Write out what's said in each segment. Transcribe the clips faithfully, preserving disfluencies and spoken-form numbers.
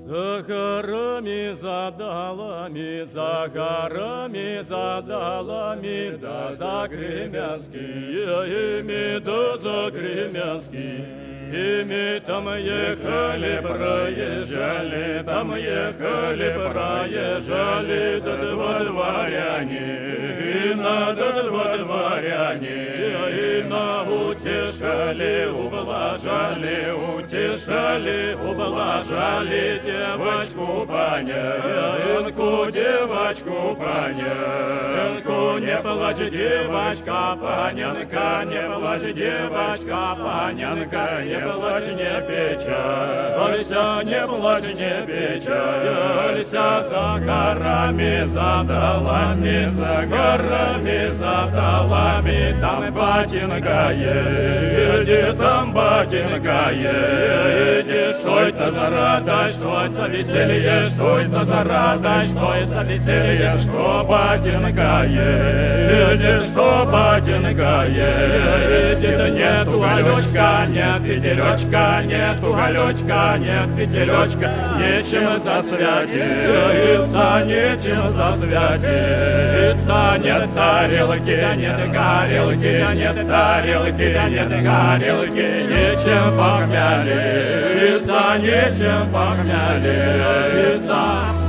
За горами, за долами, за горами, за долами, да за кремянские ими, да за кремянские. Ими там ехали, проезжали, там ехали, проезжали, да два дворяне, и надо два дворяне, и на утешали, ублажали, утешали, ублажали девочку панянку, девочку панянку, не плачь, девочка панянка, не плачь, девочка панянка, не плачь, не печалься, не плачь, не печалься, за горами, за долами, за горами, за долами, там батенька едет, там батенька едет, что это за радость, что это за веселье, что это за радость, что это за веселье, что батенька едет, что батенька едет, нет уголечка, нет фитилечка, нет уголечка, нет фитилечка, нечем засвятиться, нечем засвятиться, нет тарелки, нет горелки, нет тарелки, нет горелки, нечем похмялиться, нечем похмялиться.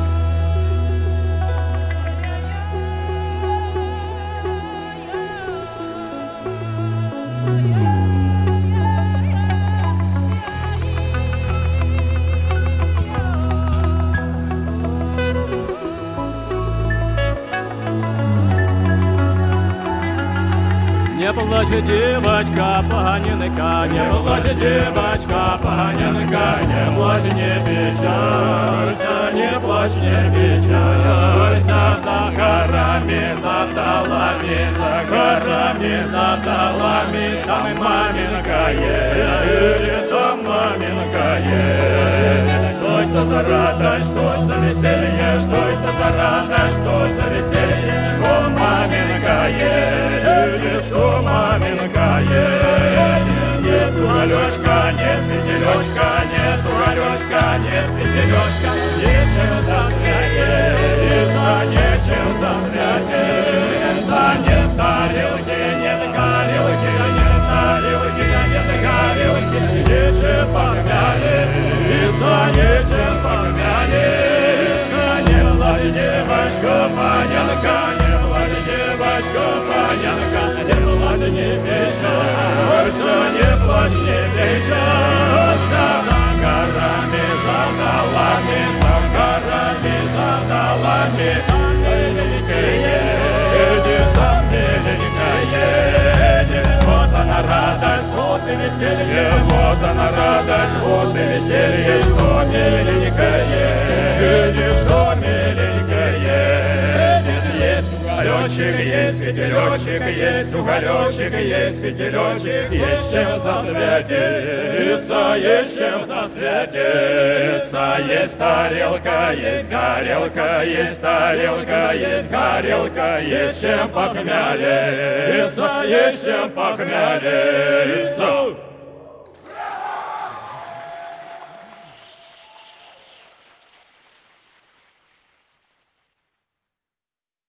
Не плачь, девочка паненка, не плачь, девочка паненка, не плачь, не печалься, не плачь, не печалься, за горами, за долами, за горами, за долами, там маменька едет, там маменька едет. Что это за радость, что это за веселье, что это за радость, что это за веселье, что маменька едет, что маменька едет. Нет уголечка, нет фитилечка, нет уголечка, нет фитилечка, нечем засвятиться, нечем засвятиться, нет тарелки, нет горелки, нет тарелки, нет горелки, нечем похмялиться, нечем похмялиться, не плачь, девочка панянка, не плачь, девочка панянка, не плачь, не печалься, не плачь, не печалься, за горами, за долами, за горами, за долами, там миленько едет, там миленько едет, вот она радость, вот и веселье, вот она радость, вот и веселье, что миленько едет, что миленько едет, есть уголечек, есть фитилечек, есть уголечек, есть фитилечек, есть чем засвятиться, есть чем засвятиться, есть тарелка, есть горелка, есть тарелка, есть горелка, есть чем похмялиться, есть чем похмялиться.